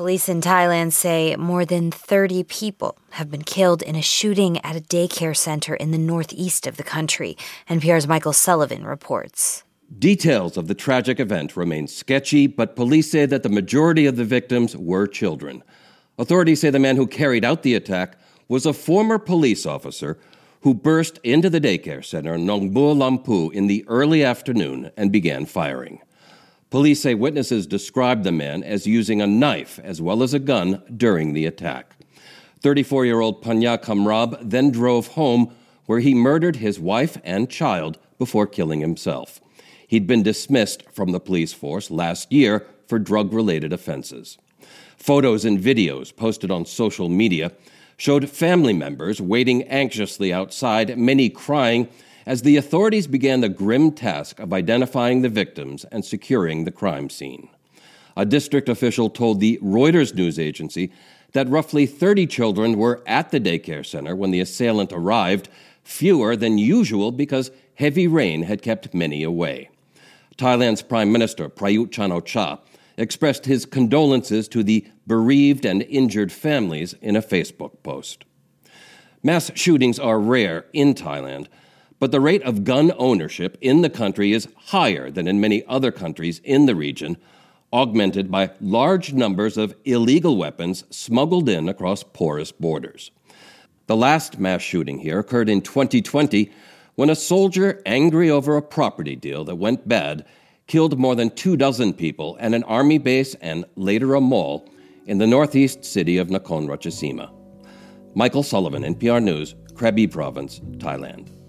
Police in Thailand say more than 30 people have been killed in a shooting at a daycare center in the northeast of the country. NPR's Michael Sullivan reports. Details of the tragic event remain sketchy, but police say that the majority of the victims were children. Authorities say the man who carried out the attack was a former police officer who burst into the daycare center in Nong Bua Lampu in the early afternoon and began firing. Police say witnesses described the man as using a knife as well as a gun during the attack. 34-year-old Panya Kamrab then drove home, where he murdered his wife and child before killing himself. He'd been dismissed from the police force last year for drug-related offenses. Photos and videos posted on social media showed family members waiting anxiously outside, many crying, as the authorities began the grim task of identifying the victims and securing the crime scene. A district official told the Reuters news agency that roughly 30 children were at the daycare center when the assailant arrived, fewer than usual because heavy rain had kept many away. Thailand's Prime Minister Prayut Chan-o-cha expressed his condolences to the bereaved and injured families in a Facebook post. Mass shootings are rare in Thailand, but the rate of gun ownership in the country is higher than in many other countries in the region, augmented by large numbers of illegal weapons smuggled in across porous borders. The last mass shooting here occurred in 2020 when a soldier, angry over a property deal that went bad, killed more than 24 people at an army base and later a mall in the northeast city of Nakhon Ratchasima. Michael Sullivan, NPR News, Krabi Province, Thailand.